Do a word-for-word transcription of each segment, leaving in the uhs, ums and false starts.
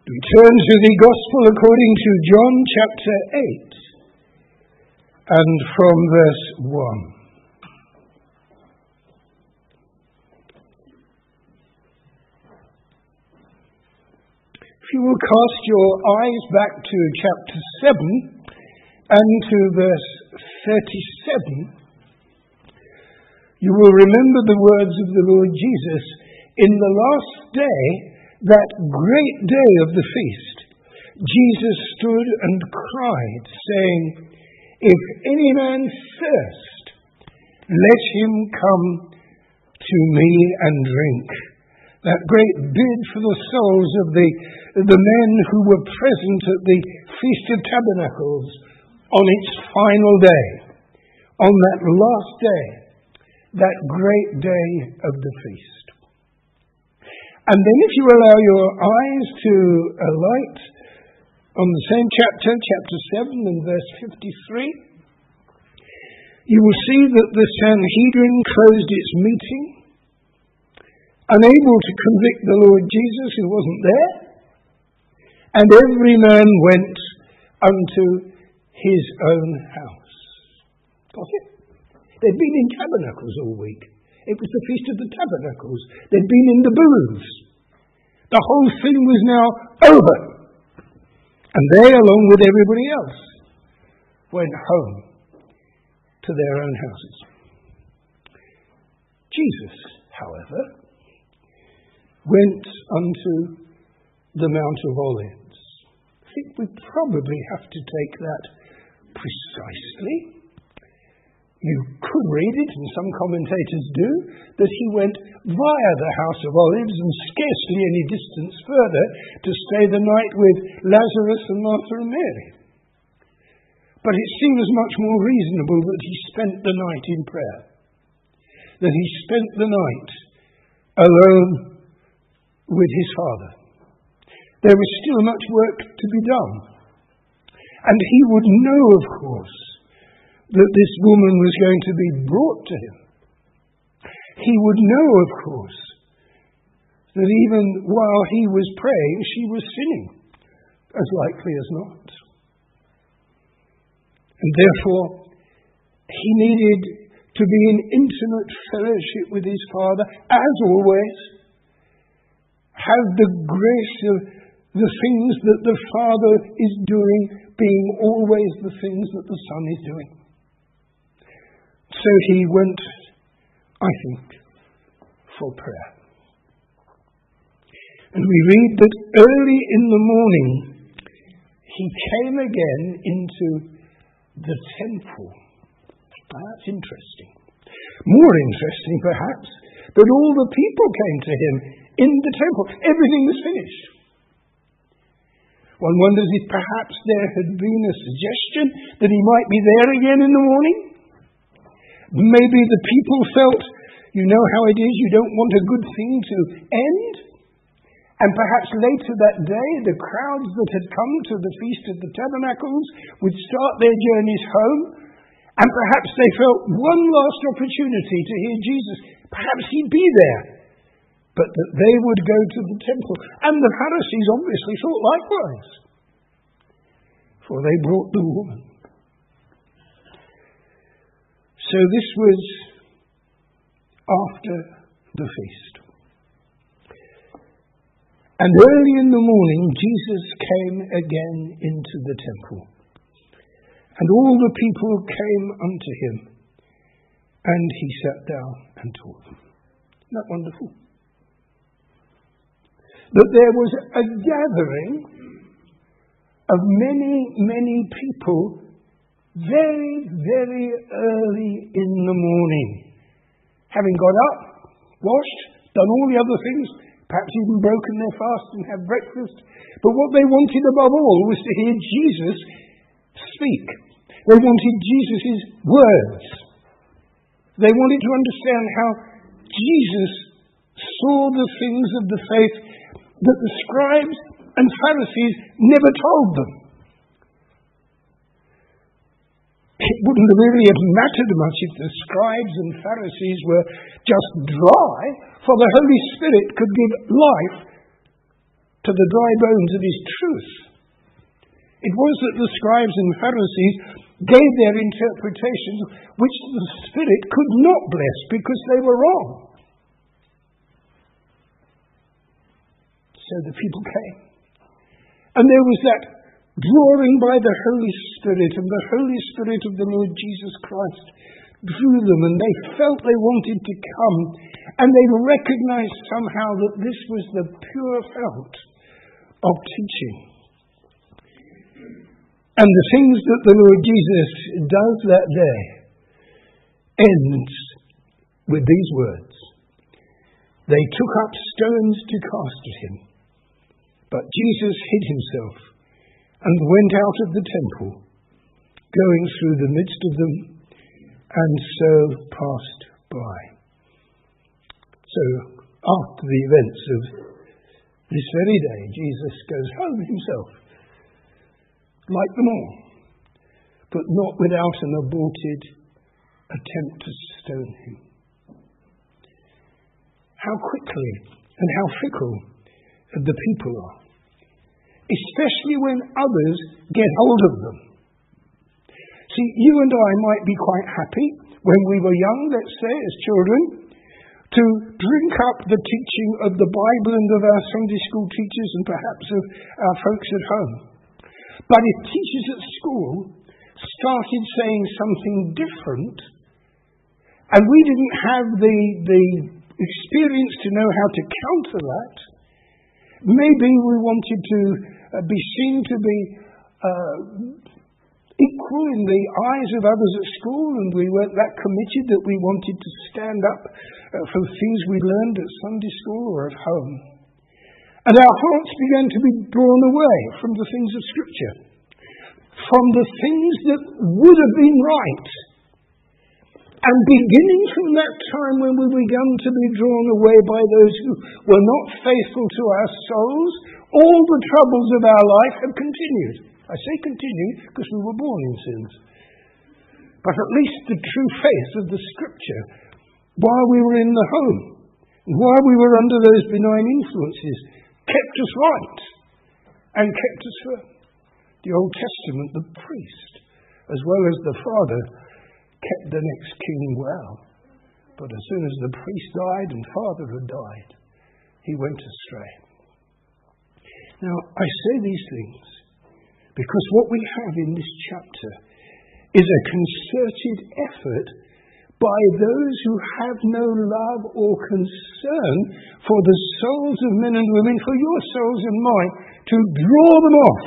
We turn to the Gospel according to John chapter eight and from verse one. If you will cast your eyes back to chapter seven and to verse thirty-seven, you will remember the words of the Lord Jesus in the last day. That great day of the feast, Jesus stood and cried, saying, "If any man thirst, let him come to me and drink." That great bid for the souls of the, the men who were present at the Feast of Tabernacles on its final day, on that last day, that great day of the feast. And then if you allow your eyes to alight on the same chapter, chapter seven and verse fifty-three, you will see that the Sanhedrin closed its meeting, unable to convict the Lord Jesus who wasn't there, and every man went unto his own house. Got it? They'd been in tabernacles all week. It was the Feast of the Tabernacles. They'd been in the booths. The whole thing was now over. And they, along with everybody else, went home to their own houses. Jesus, however, went unto the Mount of Olives. I think we probably have to take that precisely. You could read it, and some commentators do, that he went via the House of Olives and scarcely any distance further to stay the night with Lazarus and Martha and Mary. But it seems much more reasonable that he spent the night in prayer, that he spent the night alone with his Father. There was still much work to be done. And he would know, of course, that this woman was going to be brought to him. He would know, of course, that even while he was praying, she was sinning, as likely as not. And therefore, he needed to be in intimate fellowship with his Father, as always, have the grace of the things that the Father is doing being always the things that the Son is doing. So he went, I think, for prayer. And we read that early in the morning he came again into the temple. That's interesting. More interesting, perhaps, that all the people came to him in the temple. Everything was finished. One wonders if perhaps there had been a suggestion that he might be there again in the morning. Maybe the people felt, you know how it is, you don't want a good thing to end. And perhaps later that day, the crowds that had come to the Feast of the Tabernacles would start their journeys home. And perhaps they felt one last opportunity to hear Jesus. Perhaps he'd be there. But that they would go to the temple. And the Pharisees obviously thought likewise. For they brought the woman. So this was after the feast. And early in the morning, Jesus came again into the temple. And all the people came unto him. And he sat down and taught them. Isn't that wonderful? That there was a gathering of many, many people very, very early in the morning, having got up, washed, done all the other things, perhaps even broken their fast and had breakfast. But what they wanted above all was to hear Jesus speak. They wanted Jesus' words. They wanted to understand how Jesus saw the things of the faith that the scribes and Pharisees never told them. It wouldn't really have mattered much if the scribes and Pharisees were just dry, for the Holy Spirit could give life to the dry bones of his truth. It was that the scribes and Pharisees gave their interpretations which the Spirit could not bless because they were wrong. So the people came. And there was that drawing by the Holy Spirit, and the Holy Spirit of the Lord Jesus Christ drew them, and they felt they wanted to come, and they recognized somehow that this was the pure felt of teaching. And the things that the Lord Jesus does that day ends with these words. They took up stones to cast at him, but Jesus hid himself and went out of the temple, going through the midst of them, and so passed by. So, after the events of this very day, Jesus goes home himself, like them all, but not without an aborted attempt to stone him. How quickly and how fickle the people are, especially when others get hold of them. See, you and I might be quite happy when we were young, let's say, as children, to drink up the teaching of the Bible and of our Sunday school teachers and perhaps of our folks at home. But if teachers at school started saying something different, and we didn't have the, the experience to know how to counter that, maybe we wanted to uh, be seen to be uh, equal in the eyes of others at school, and we weren't that committed that we wanted to stand up uh, for the things we learned at Sunday school or at home. And our hearts began to be drawn away from the things of Scripture, from the things that would have been right. And beginning from that time when we began to be drawn away by those who were not faithful to our souls, all the troubles of our life have continued. I say continued because we were born in sins. But at least the true faith of the Scripture, while we were in the home, and while we were under those benign influences, kept us right and kept us firm. The Old Testament, the priest, as well as the father, kept the next king well. But as soon as the priest died and father had died, he went astray. Now, I say these things because what we have in this chapter is a concerted effort by those who have no love or concern for the souls of men and women, for your souls and mine, to draw them off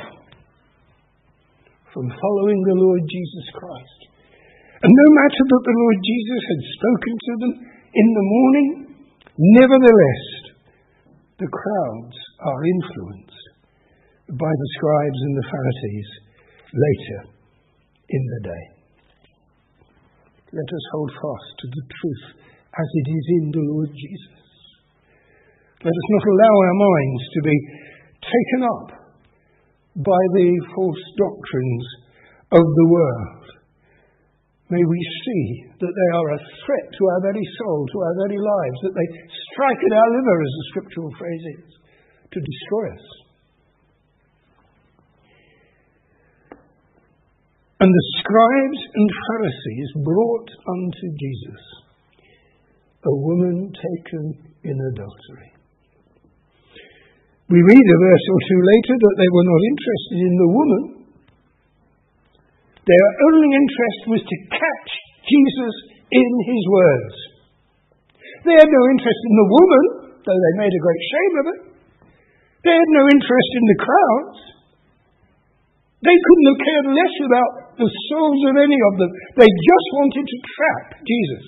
from following the Lord Jesus Christ. And no matter that the Lord Jesus had spoken to them in the morning, nevertheless, the crowds are influenced by the scribes and the Pharisees later in the day. Let us hold fast to the truth as it is in the Lord Jesus. Let us not allow our minds to be taken up by the false doctrines of the world. May we see that they are a threat to our very soul, to our very lives, that they strike at our liver, as the scriptural phrase is, to destroy us. And the scribes and Pharisees brought unto Jesus a woman taken in adultery. We read a verse or two later that they were not interested in the woman. Their only interest was to catch Jesus in his words. They had no interest in the woman, though they made a great shame of it. They had no interest in the crowds. They couldn't have cared less about the souls of any of them. They just wanted to trap Jesus.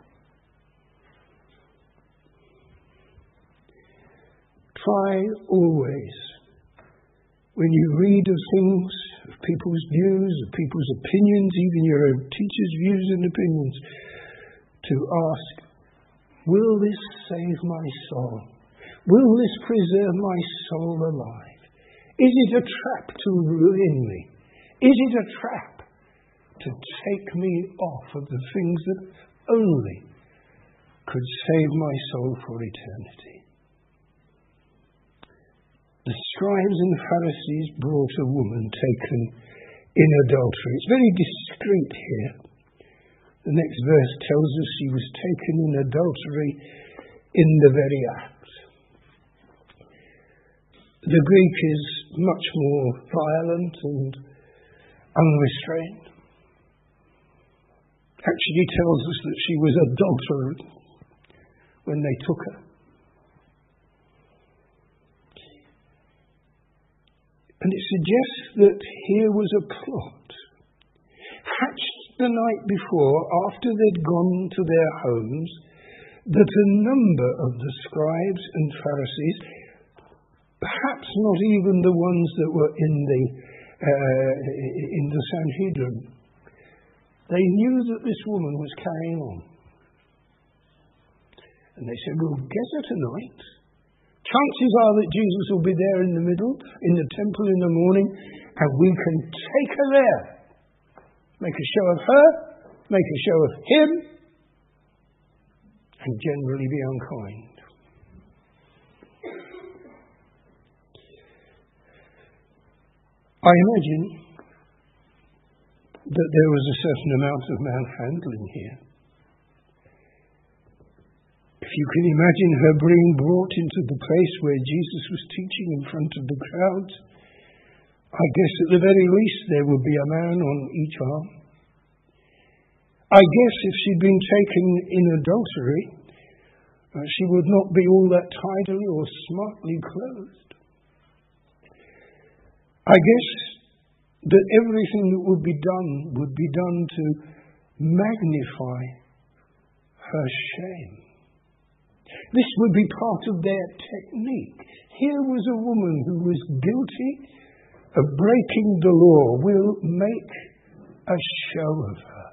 Try always, when you read of things, of people's views, of people's opinions, even your own teachers' views and opinions, to ask, will this save my soul? Will this preserve my soul alive? Is it a trap to ruin me? Is it a trap to take me off of the things that only could save my soul for eternity? The scribes and Pharisees brought a woman taken in adultery. It's very discreet here. The next verse tells us she was taken in adultery in the very act. The Greek is much more violent and unrestrained. Actually tells us that she was adulterous when they took her. And it suggests that here was a plot, hatched the night before, after they'd gone to their homes, that a number of the scribes and Pharisees, perhaps not even the ones that were in the uh, in the Sanhedrin, they knew that this woman was carrying on. And they said, we'll get her tonight. Chances are that Jesus will be there in the middle, in the temple in the morning, and we can take her there. Make a show of her, make a show of him, and generally be unkind. I imagine that there was a certain amount of manhandling here. If you can imagine her being brought into the place where Jesus was teaching in front of the crowds, I guess at the very least there would be a man on each arm. I guess if she'd been taken in adultery, uh, she would not be all that tidily or smartly clothed. I guess that everything that would be done would be done to magnify her shame. This would be part of their technique. Here was a woman who was guilty of breaking the law. We'll make a show of her.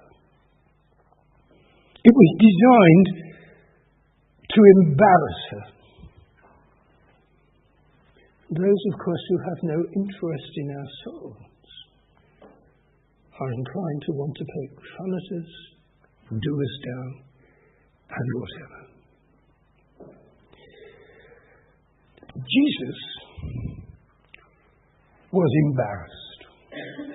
It was designed to embarrass her. Those, of course, who have no interest in our souls are inclined to want to poke fun at us, do us down, and whatever. Jesus was embarrassed.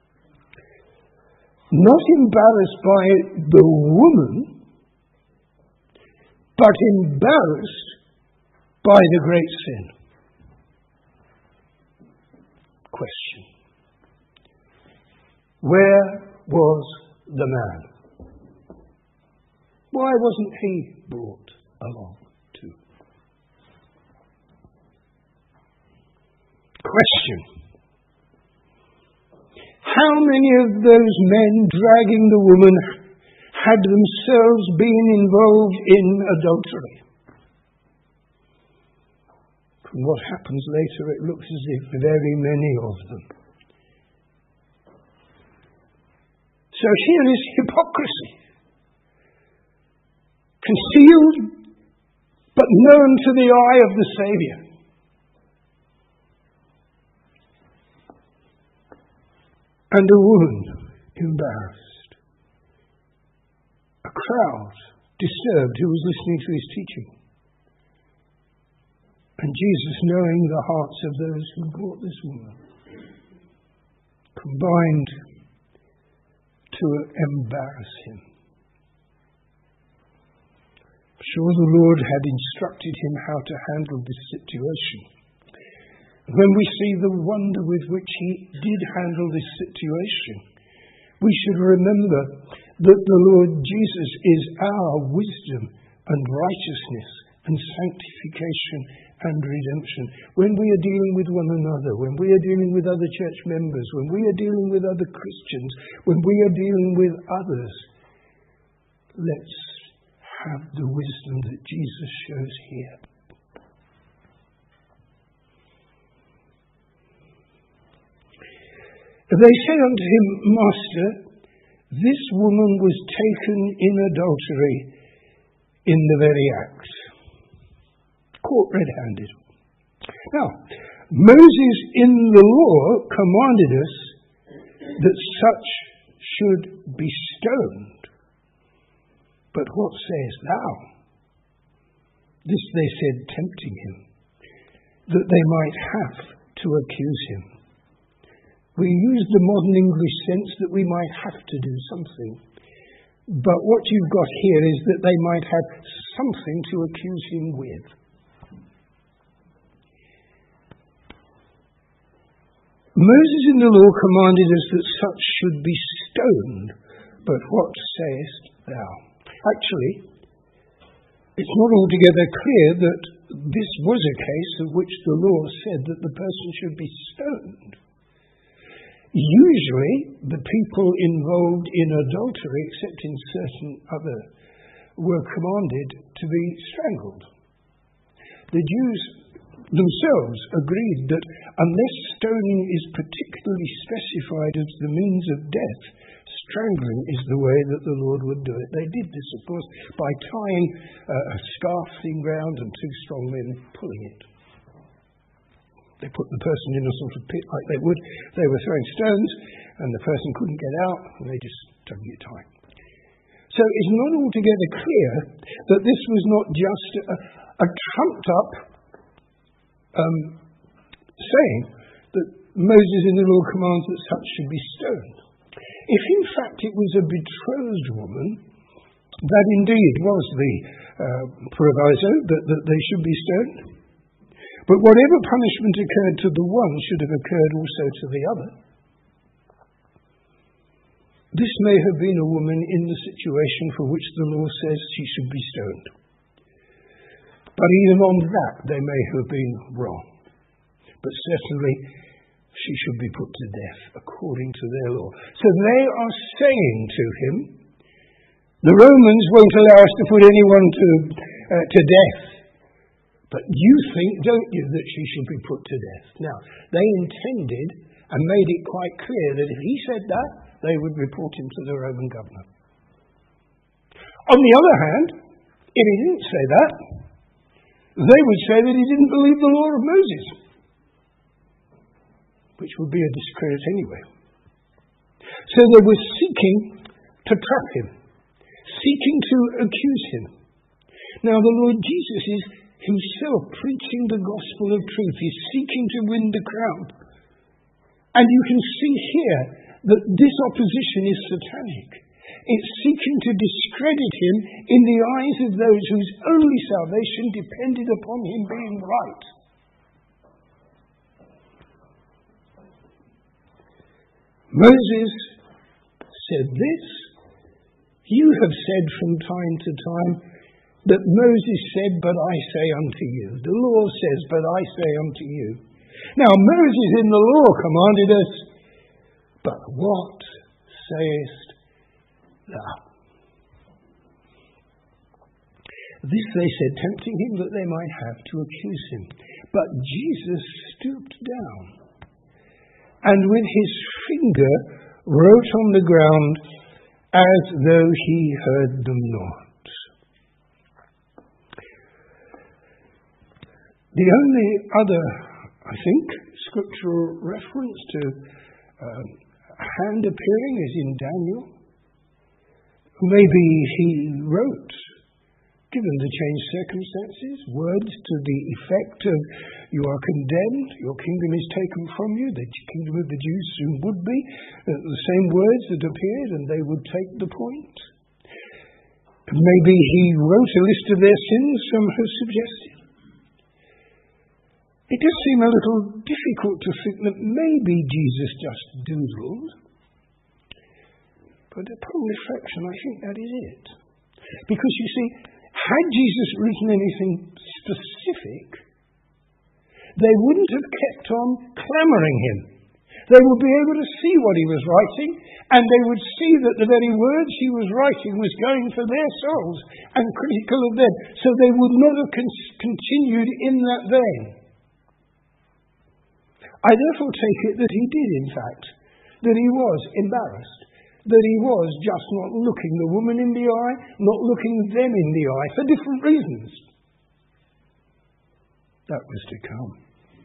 Not embarrassed by the woman, but embarrassed by the great sin. Question. Where was the man? Why wasn't he brought along too? Question. How many of those men dragging the woman had themselves been involved in adultery? From what happens later, it looks as if very many of them. So here is hypocrisy. Concealed, but known to the eye of the Saviour. And a woman embarrassed. A crowd disturbed who was listening to his teaching. And Jesus, knowing the hearts of those who brought this woman, combined to embarrass him. I'm sure the Lord had instructed him how to handle this situation. When we see the wonder with which he did handle this situation, we should remember that the Lord Jesus is our wisdom and righteousness and sanctification and redemption. When we are dealing with one another, when we are dealing with other church members, when we are dealing with other Christians, when we are dealing with others, let's have the wisdom that Jesus shows here. They said unto him, Master, this woman was taken in adultery in the very act. Caught red-handed. Now, Moses in the law commanded us that such should be stoned. But what sayest thou? This they said, tempting him. that they might have to accuse him. We use the modern English sense that we might have to do something. But what you've got here is that they might have something to accuse him with. Moses in the law commanded us that such should be stoned, but what sayest thou? Actually, it's not altogether clear that this was a case of which the law said that the person should be stoned. Usually, the people involved in adultery, except in certain other, were commanded to be strangled. The Jews themselves agreed that unless stoning is particularly specified as the means of death, strangling is the way that the Lord would do it. They did this, of course, by tying uh, a scarf thing round and two strong men pulling it. They put the person in a sort of pit like they would. They were throwing stones, and the person couldn't get out, and they just tugged it tight. So it's not altogether clear that this was not just a, a trumped-up um, saying that Moses in the law commands that such should be stoned. If in fact it was a betrothed woman, that indeed was the uh, proviso that, that they should be stoned. But whatever punishment occurred to the one should have occurred also to the other. This may have been a woman in the situation for which the law says she should be stoned. But even on that they may have been wrong. But certainly she should be put to death according to their law. So they are saying to him, the Romans won't allow us to put anyone to, uh, to death. But you think, don't you, that she should be put to death? Now, they intended and made it quite clear that if he said that, they would report him to the Roman governor. On the other hand, if he didn't say that, they would say that he didn't believe the law of Moses, which would be a discredit anyway. So they were seeking to trap him, seeking to accuse him. Now, the Lord Jesus is himself preaching the gospel of truth. He's seeking to win the crowd. And you can see here that this opposition is satanic. It's seeking to discredit him in the eyes of those whose only salvation depended upon him being right. Moses said this. You have said from time to time that Moses said, but I say unto you. The law says, but I say unto you. Now Moses in the law commanded us, but what sayest thou? This they said, tempting him that they might have to accuse him. But Jesus stooped down, and with his finger wrote on the ground as though he heard them not. The only other, I think, scriptural reference to um, a hand appearing is in Daniel. Maybe he wrote, given the changed circumstances, words to the effect of, you are condemned, your kingdom is taken from you, the kingdom of the Jews soon would be, uh, the same words that appeared, and they would take the point. Maybe he wrote a list of their sins, some have suggested. It does seem a little difficult to think that maybe Jesus just doodled, but upon reflection I think that is it. Because you see, had Jesus written anything specific, they wouldn't have kept on clamouring him. They would be able to see what he was writing, and they would see that the very words he was writing was going for their souls and critical of them. So they would not have con- continued in that vein. I therefore take it that he did, in fact, that he was embarrassed, that he was just not looking the woman in the eye, not looking them in the eye, for different reasons. That was to come.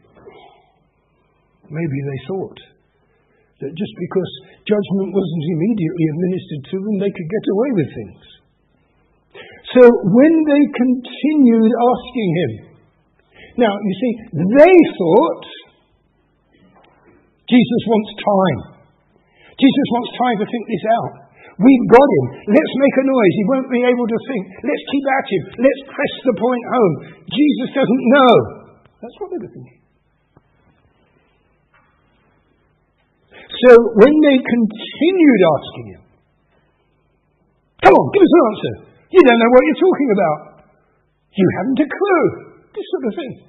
Maybe they thought that just because judgment wasn't immediately administered to them, they could get away with things. So when they continued asking him, Now, you see, they thought Jesus wants time. Jesus wants time to think this out. We've got him. Let's make a noise. He won't be able to think. Let's keep at him. Let's press the point home. Jesus doesn't know. That's what they were thinking. So when they continued asking him, come on, give us an answer. You don't know what you're talking about. You haven't a clue. This sort of thing.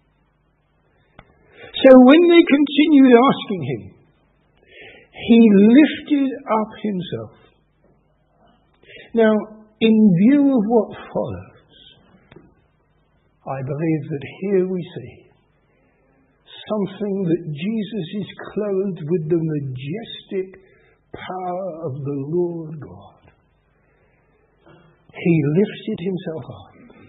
So when they continued asking him, he lifted up himself. Now, in view of what follows, I believe that here we see something that Jesus is clothed with the majestic power of the Lord God. He lifted himself up.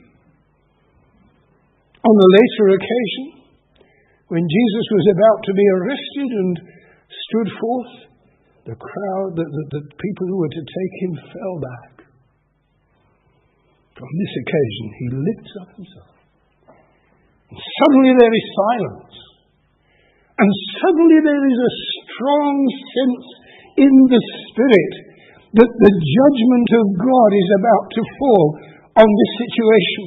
On a later occasion, when Jesus was about to be arrested and stood forth, the crowd, the, the, the people who were to take him fell back. On this occasion, he lifts up himself. And suddenly there is silence. And suddenly there is a strong sense in the Spirit that the judgment of God is about to fall on this situation.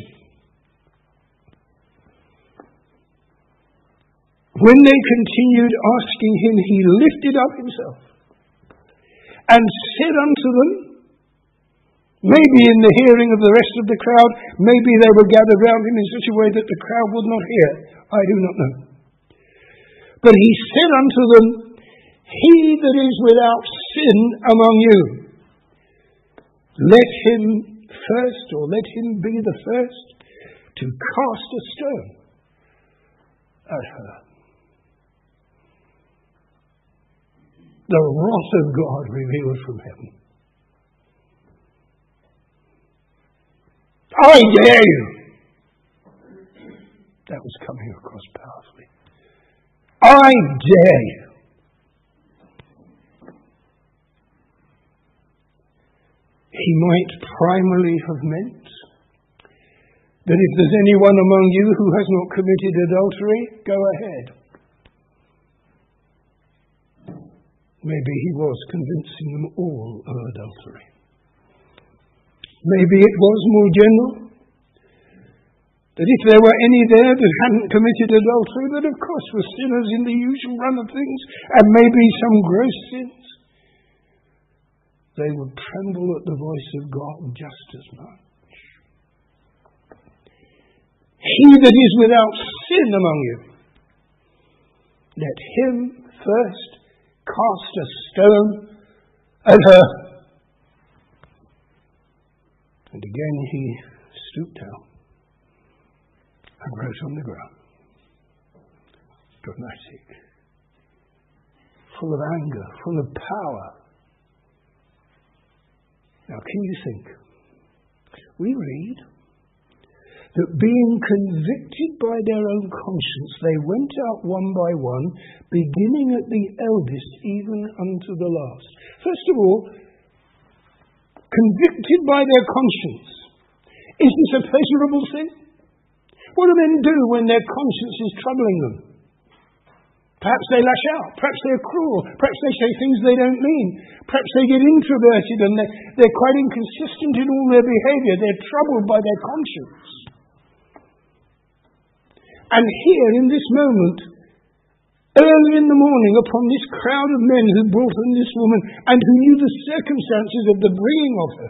When they continued asking him, he lifted up himself and said unto them, maybe in the hearing of the rest of the crowd, maybe they were gathered round him in such a way that the crowd would not hear. I do not know. But he said unto them, he that is without sin among you, let him first, or let him be the first, to cast a stone at her. The wrath of God revealed from heaven. I dare you! That was coming across powerfully. I dare you! He might primarily have meant that if there's anyone among you who has not committed adultery, go ahead. Maybe he was convincing them all of adultery. Maybe it was more general, that if there were any there that hadn't committed adultery, that of course were sinners in the usual run of things, and maybe some gross sins, they would tremble at the voice of God just as much. He that is without sin among you, let him first cast a stone at her. And again he stooped down and wrote on the ground. Dramatic. Full of anger, full of power. Now can you think? We read that being convicted by their own conscience, they went out one by one, beginning at the eldest, even unto the last. First of all, convicted by their conscience. Is this a pleasurable thing? What do men do when their conscience is troubling them? Perhaps they lash out. Perhaps they're cruel. Perhaps they say things they don't mean. Perhaps they get introverted and they're, they're quite inconsistent in all their behavior. They're troubled by their conscience. And here, in this moment, early in the morning, upon this crowd of men who brought in this woman and who knew the circumstances of the bringing of her,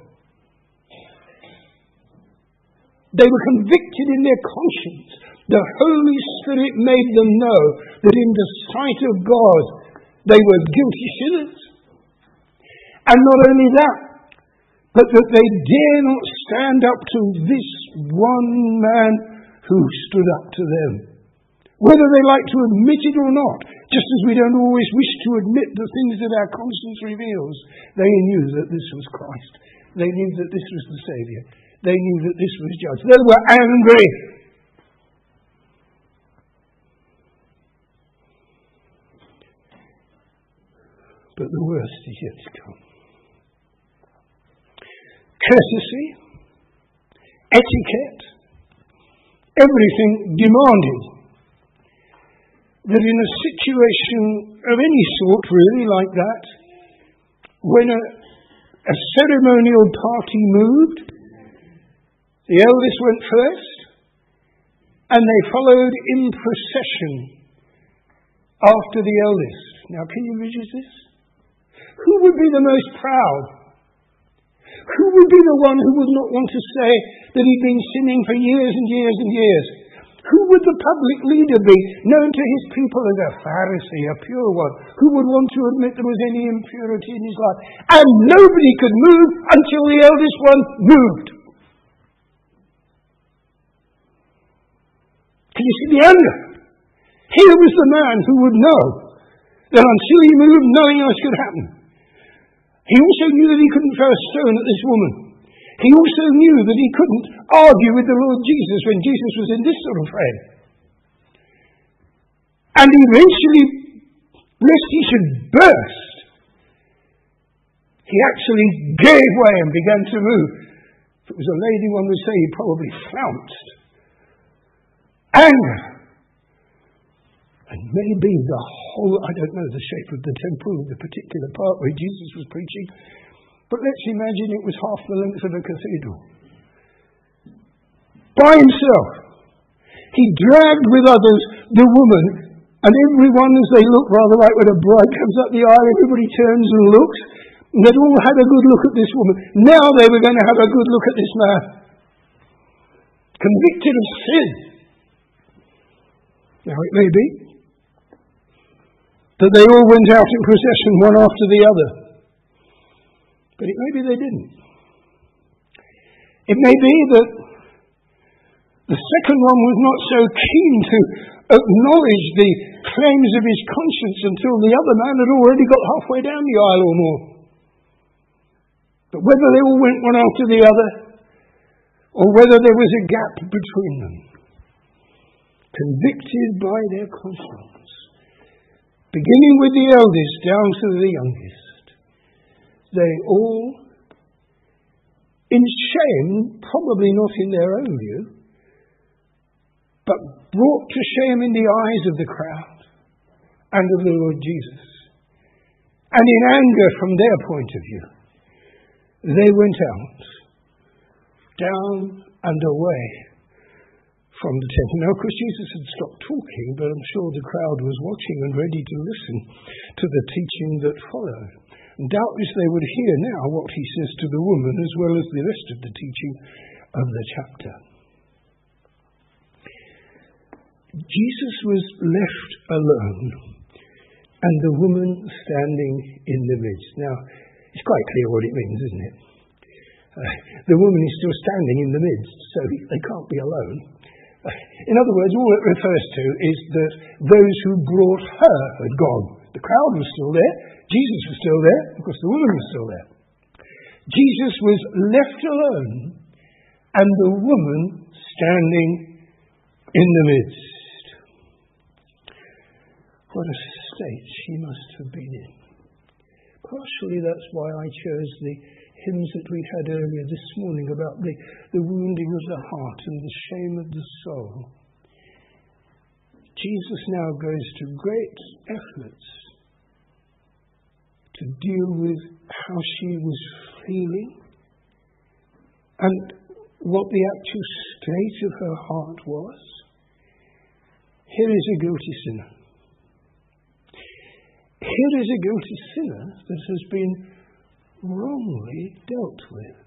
they were convicted in their conscience. The Holy Spirit made them know that in the sight of God they were guilty sinners. And not only that, but that they dare not stand up to this one man who stood up to them. Whether they like to admit it or not, just as we don't always wish to admit the things that our conscience reveals, they knew that this was Christ. They knew that this was the Saviour. They knew that this was judged. They were angry. But the worst is yet to come. Courtesy, etiquette, everything demanded that in a situation of any sort, really, like that, when a, a ceremonial party moved, the eldest went first, and they followed in procession after the eldest. Now, can you visualize this? Who would be the most proud? Who would be the one who would not want to say that he'd been sinning for years and years and years? Who would the public leader be, known to his people as a Pharisee, a pure one, who would want to admit there was any impurity in his life? And nobody could move until the eldest one moved. Can you see the anger? Here was the man who would know that until he moved, nothing else could happen. He also knew that he couldn't throw a stone at this woman. He also knew that he couldn't argue with the Lord Jesus when Jesus was in this sort of frame. And eventually, lest he should burst, he actually gave way and began to move. If it was a lady, one would say he probably flounced. Anger. And maybe the whole, I don't know the shape of the temple, the particular part where Jesus was preaching, but let's imagine it was half the length of a cathedral. By himself. He dragged with others the woman, and everyone, as they look, rather like when a bride comes up the aisle, everybody turns and looks, and they'd all had a good look at this woman. Now they were going to have a good look at this man. Convicted of sin. Now it may be that they all went out in procession, one after the other. But it may be they didn't. It may be that the second one was not so keen to acknowledge the claims of his conscience until the other man had already got halfway down the aisle or more. But whether they all went one after the other, or whether there was a gap between them, convicted by their conscience, beginning with the eldest down to the youngest, they all, in shame, probably not in their own view, but brought to shame in the eyes of the crowd and of the Lord Jesus, and in anger from their point of view, they went out, down and away from the temple. Now, of course, Jesus had stopped talking, but I'm sure the crowd was watching and ready to listen to the teaching that followed. And doubtless they would hear now what he says to the woman, as well as the rest of the teaching of the chapter. Jesus was left alone, and the woman standing in the midst. Now, it's quite clear what it means, isn't it? Uh, the woman is still standing in the midst, so they can't be alone. In other words, all it refers to is that those who brought her had gone. The crowd was still there. Jesus was still there. Of course, the woman was still there. Jesus was left alone, and the woman standing in the midst. What a state she must have been in. Partially that's why I chose the hymns that we had earlier this morning about the, the wounding of the heart and the shame of the soul. Jesus now goes to great efforts to deal with how she was feeling and what the actual state of her heart was. Here is a guilty sinner. Here is a guilty sinner that has been wrongly dealt with.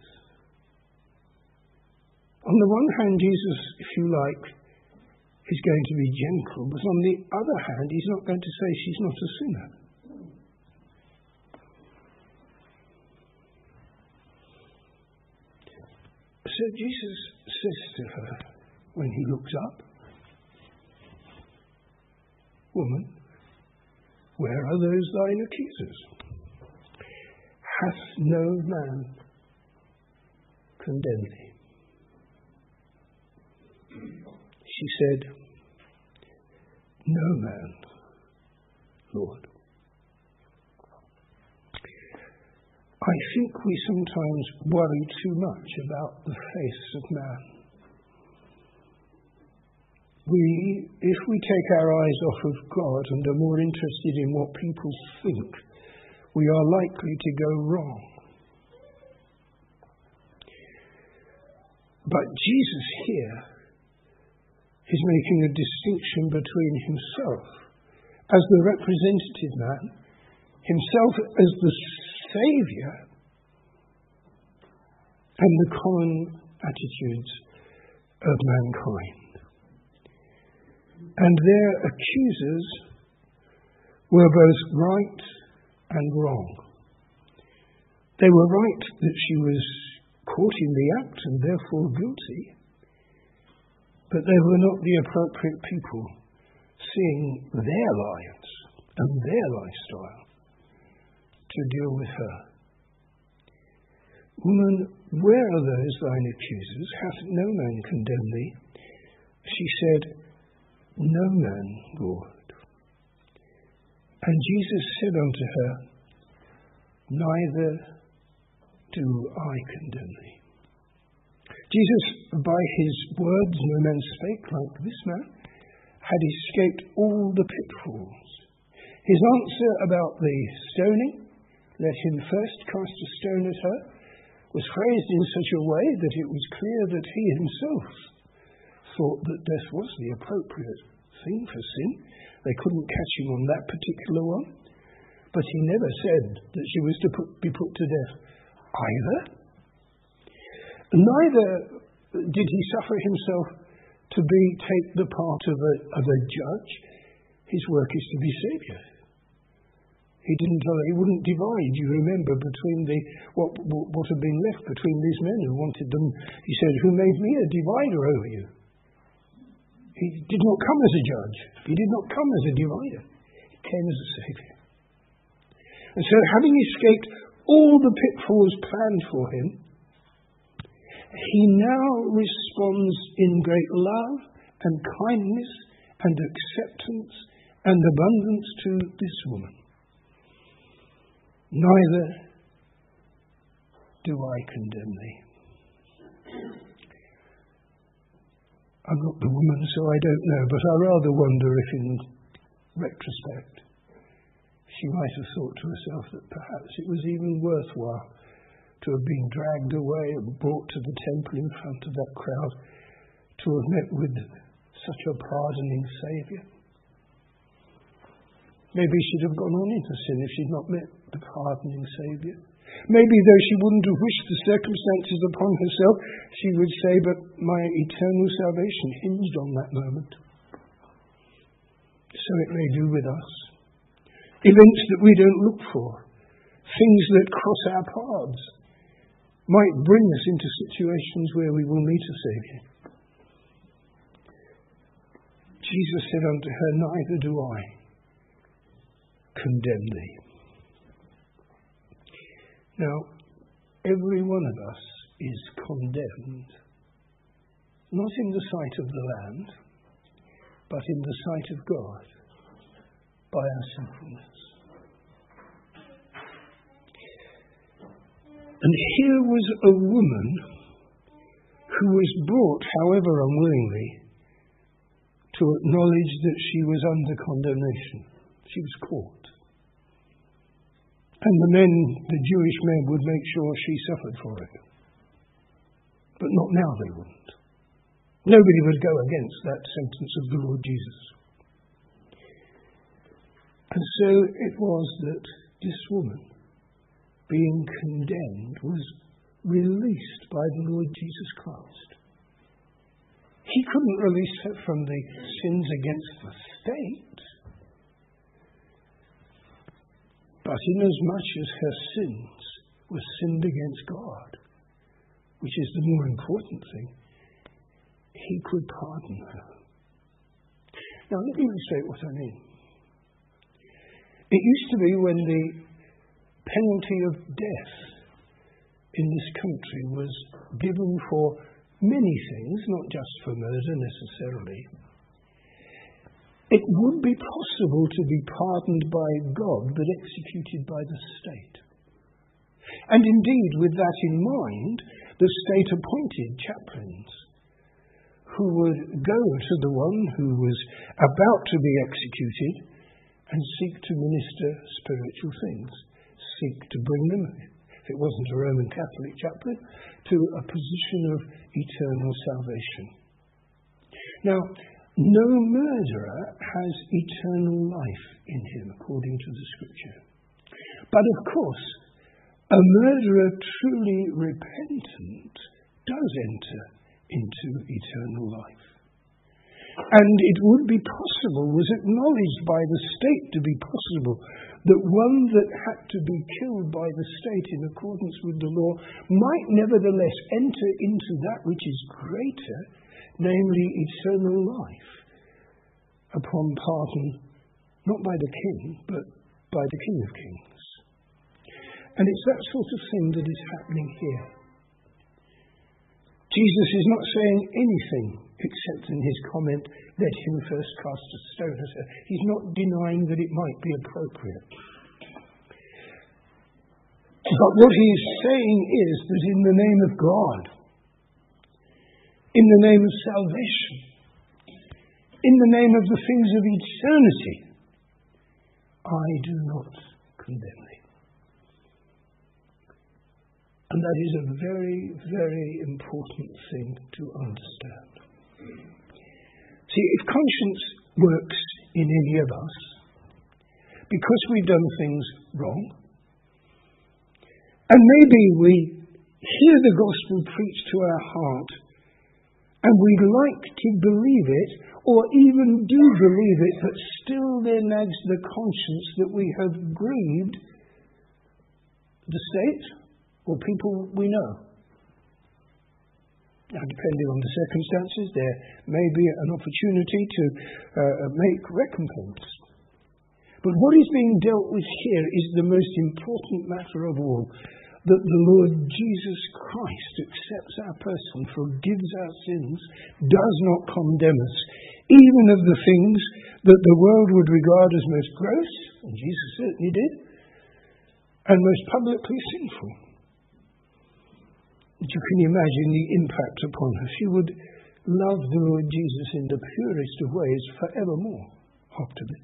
On the one hand, Jesus, if you like, is going to be gentle, but on the other hand, he's not going to say she's not a sinner. So Jesus says to her, when he looks up, "Woman, where are those thine accusers? Hath no man condemned thee?" She said, "No man, Lord." I think we sometimes worry too much about the face of man. we, if we take our eyes off of God and are more interested in what people think, we are likely to go wrong. But Jesus here is making a distinction between himself as the representative man, himself as the Saviour, and the common attitudes of mankind. And their accusers were both right and wrong. They were right that she was caught in the act and therefore guilty, but they were not the appropriate people, seeing their lives and their lifestyle, to deal with her. Woman, where are those thine accusers? Hath no man condemned thee? She said, No man, Lord. And Jesus said unto her, Neither do I condemn thee. Jesus, by his words, no man spake like this man, had escaped all the pitfalls. His answer about the stoning, let him first cast a stone at her, was phrased in such a way that it was clear that he himself thought that death was the appropriate thing for sin. They couldn't catch him on that particular one. But he never said that she was to put, be put to death either. Neither did he suffer himself to be take the part of a, of a judge. His work is to be Saviour. He didn't. He wouldn't divide. You remember between the what what had been left between these men who wanted them. He said, "Who made me a divider over you?" He did not come as a judge. He did not come as a divider. He came as a Saviour. And so, having escaped all the pitfalls planned for him, he now responds in great love and kindness and acceptance and abundance to this woman. Neither do I condemn thee. I'm not the woman, so I don't know, but I rather wonder if in retrospect she might have thought to herself that perhaps it was even worthwhile to have been dragged away and brought to the temple in front of that crowd, to have met with such a pardoning Saviour. Maybe she'd have gone on into sin if she'd not met the pardoning Saviour. Maybe though she wouldn't have wished the circumstances upon herself, she would say, but my eternal salvation hinged on that moment. So it may do with us. Events that we don't look for, things that cross our paths, might bring us into situations where we will meet a Saviour. Jesus said unto her, Neither do I condemn thee. Now, every one of us is condemned, not in the sight of the land, but in the sight of God, by our sinfulness. And here was a woman who was brought, however unwillingly, to acknowledge that she was under condemnation. She was caught. And the men, the Jewish men, would make sure she suffered for it. But not now, they wouldn't. Nobody would go against that sentence of the Lord Jesus. And so it was that this woman, being condemned, was released by the Lord Jesus Christ. He couldn't release her from the sins against the state, but inasmuch as her sins were sinned against God, which is the more important thing, he could pardon her. Now let me illustrate what I mean. It used to be when the penalty of death in this country was given for many things, not just for murder necessarily, it would be possible to be pardoned by God but executed by the state. And indeed, with that in mind, the state appointed chaplains who would go to the one who was about to be executed and seek to minister spiritual things, seek to bring them, if it wasn't a Roman Catholic chaplain, to a position of eternal salvation. Now, no murderer has eternal life in him, according to the Scripture. But of course, a murderer truly repentant does enter into eternal life. And it would be possible, was acknowledged by the state to be possible, that one that had to be killed by the state in accordance with the law might nevertheless enter into that which is greater, namely eternal life, upon pardon, not by the king, but by the King of Kings. And it's that sort of thing that is happening here. Jesus is not saying anything except in his comment, let him first cast a stone at her. He's not denying that it might be appropriate. But what he is saying is that in the name of God, in the name of salvation, in the name of the things of eternity, I do not condemn thee. And that is a very, very important thing to understand. See, if conscience works in any of us, because we've done things wrong, and maybe we hear the gospel preached to our heart, and we'd like to believe it, or even do believe it, but still there nags the conscience that we have grieved the state or people we know. Now, depending on the circumstances, there may be an opportunity to uh, make recompense. But what is being dealt with here is the most important matter of all, that the Lord Jesus Christ accepts our person, forgives our sins, does not condemn us, even of the things that the world would regard as most gross, and Jesus certainly did, and most publicly sinful. You can imagine the impact upon her. She would love the Lord Jesus in the purest of ways forevermore after this.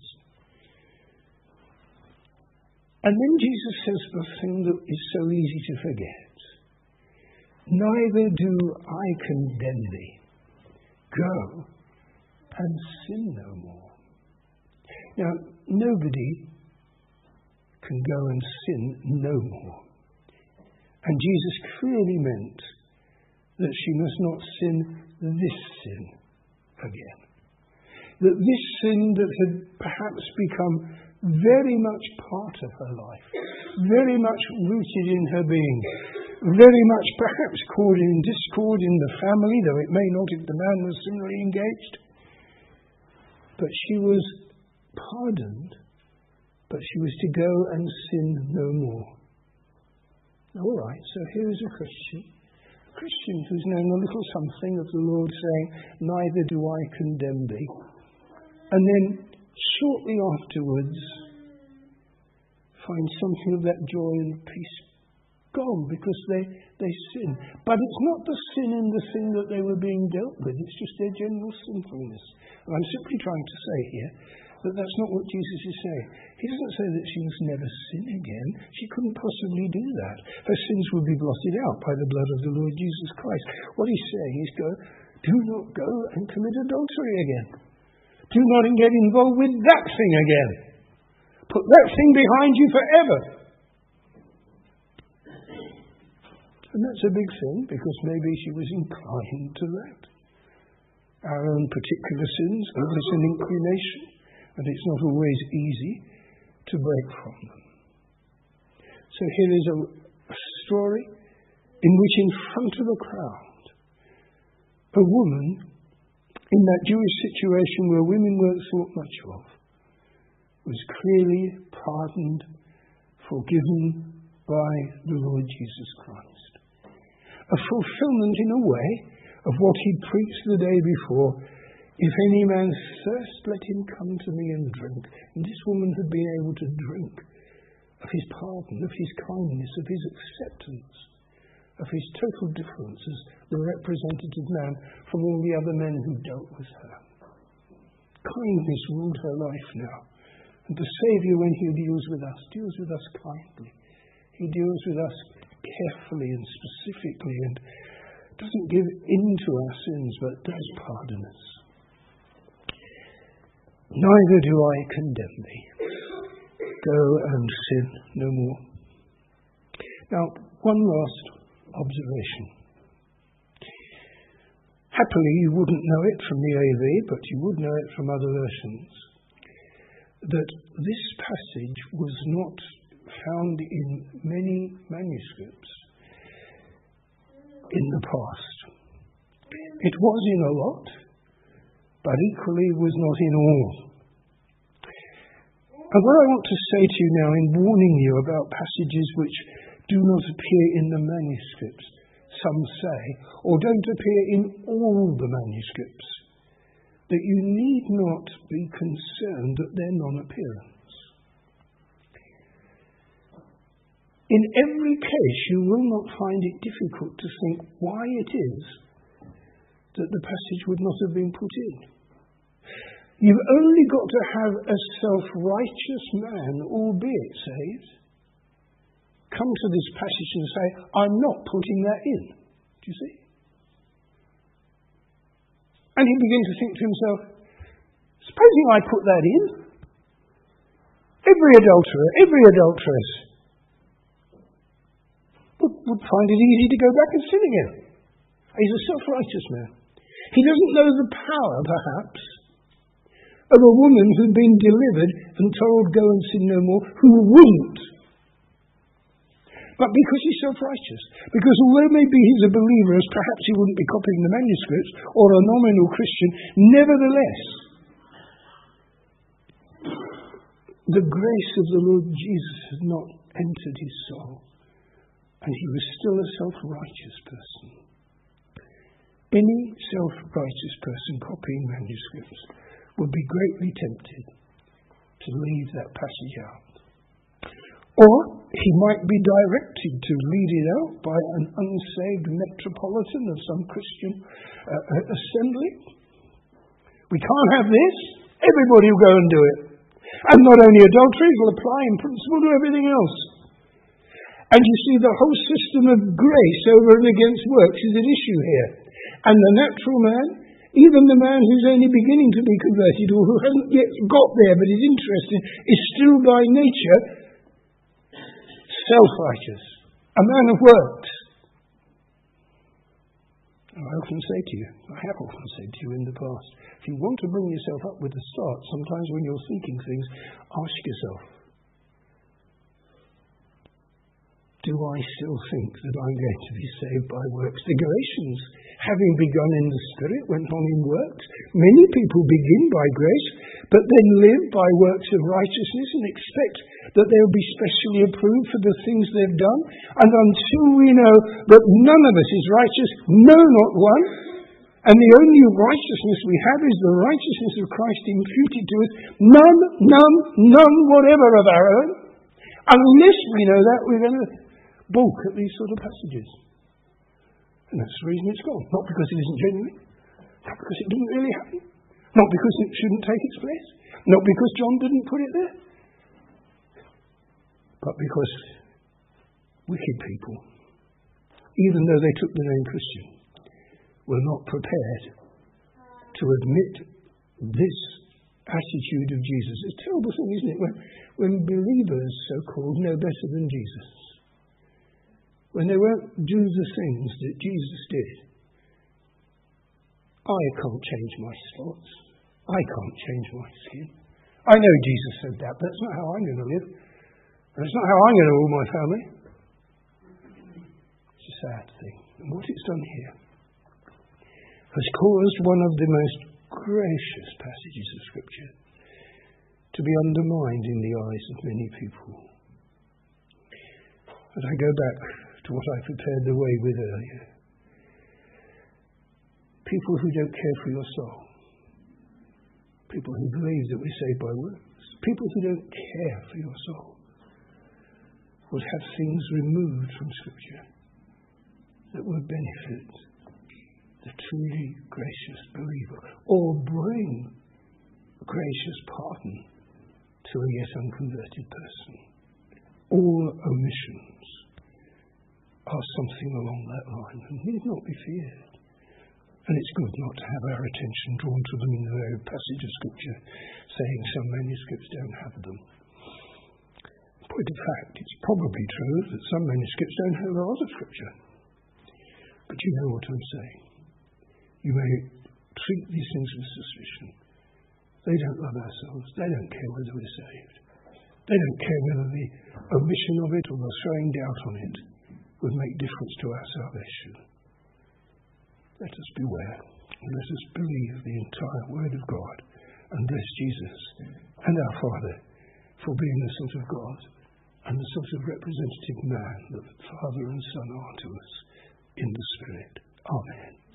And then Jesus says the thing that is so easy to forget. Neither do I condemn thee. Go and sin no more. Now, nobody can go and sin no more. And Jesus clearly meant that she must not sin this sin again. That this sin that had perhaps become very much part of her life, very much rooted in her being, very much perhaps causing discord in the family, though it may not if the man was similarly engaged. But she was pardoned, but she was to go and sin no more. All right, so here is a Christian, a Christian who's known a little something of the Lord saying, neither do I condemn thee. And then shortly afterwards, find something of that joy and peace gone because they, they sin. But it's not the sin in the thing that they were being dealt with, it's just their general sinfulness. And I'm simply trying to say here that that's not what Jesus is saying. He doesn't say that she must never sin again. She couldn't possibly do that. Her sins would be blotted out by the blood of the Lord Jesus Christ. What he's saying is go, do not go and commit adultery again. Do not get involved with that thing again. Put that thing behind you forever. And that's a big thing, because maybe she was inclined to that. Our own particular sins give us an inclination, and it's not always easy to break from them. So here is a, a story in which in front of a crowd, a woman in that Jewish situation where women weren't thought much of, was clearly pardoned, forgiven by the Lord Jesus Christ. A fulfillment in a way of what he preached the day before. If any man thirst, let him come to me and drink. And this woman had been able to drink of his pardon, of his kindness, of his acceptance, of his total difference as the representative man from all the other men who dealt with her. Kindness ruled her life now. And the Saviour, when he deals with us, deals with us kindly. He deals with us carefully and specifically and doesn't give in to our sins, but does pardon us. Neither do I condemn thee. Go and sin no more. Now, one last observation. Happily, you wouldn't know it from the A V, but you would know it from other versions, that this passage was not found in many manuscripts in the past. It was in a lot, but equally was not in all. And what I want to say to you now in warning you about passages which do not appear in the manuscripts, some say, or don't appear in all the manuscripts, that you need not be concerned at their non-appearance. In every case, you will not find it difficult to think why it is that the passage would not have been put in. You've only got to have a self-righteous man, albeit saved, come to this passage and say, I'm not putting that in. Do you see? And he began to think to himself, supposing I put that in, every adulterer, every adulteress would, would find it easy to go back and sin again. He's a self-righteous man. He doesn't know the power, perhaps, of a woman who'd been delivered and told, go and sin no more, who wouldn't. But because he's self-righteous, because although maybe he's a believer, as perhaps he wouldn't be copying the manuscripts, or a nominal Christian, nevertheless, the grace of the Lord Jesus had not entered his soul, and he was still a self-righteous person. Any self-righteous person copying manuscripts would be greatly tempted to leave that passage out. Or he might be directed to lead it out by an unsaved metropolitan of some Christian uh, assembly. We can't have this. Everybody will go and do it. And not only adultery, it will apply in principle to everything else. And you see, the whole system of grace over and against works is at issue here. And the natural man, even the man who's only beginning to be converted or who hasn't yet got there but is interested, is still by nature self-righteous, a man of works. I often say to you, I have often said to you in the past, if you want to bring yourself up with the start, sometimes when you're seeking things, ask yourself, do I still think that I'm going to be saved by works? The Galatians, having begun in the Spirit, went on in works. Many people begin by grace, but then live by works of righteousness and expect that they'll be specially approved for the things they've done. And until we know that none of us is righteous, no, not one, and the only righteousness we have is the righteousness of Christ imputed to us, none, none, none whatever of our own, unless we know that, we're going to balk at these sort of passages. And that's the reason it's gone. Not because it isn't genuine, not because it didn't really happen, not because it shouldn't take its place, not because John didn't put it there, but because wicked people, even though they took the name Christian, were not prepared to admit this attitude of Jesus. It's a terrible thing, isn't it, when, when believers, so-called, know better than Jesus. When they won't do the things that Jesus did. I can't change my spots. I can't change my skin. I know Jesus said that, but that's not how I'm going to live. And it's not how I'm going to rule my family. It's a sad thing. And what it's done here has caused one of the most gracious passages of Scripture to be undermined in the eyes of many people. But I go back to what I prepared the way with earlier. People who don't care for your soul. People who believe that we're saved by works. People who don't care for your soul would have things removed from Scripture. that would benefit the truly gracious believer, or bring gracious pardon to a yet unconverted person. All omissions are something along that line and need not be feared. And it's good not to have our attention drawn to them in the very passage of Scripture saying some manuscripts don't have them. In point of fact, it's probably true that some manuscripts don't have a lot of Scripture. But you know what I'm saying. You may treat these things with suspicion. They don't love ourselves. They don't care whether we're saved. They don't care whether the omission of it or the throwing doubt on it would make difference to our salvation. Let us beware, and let us believe the entire Word of God, and bless Jesus and our Father for being the sort of God and the sort of representative man that Father and Son are to us in the Spirit. Amen.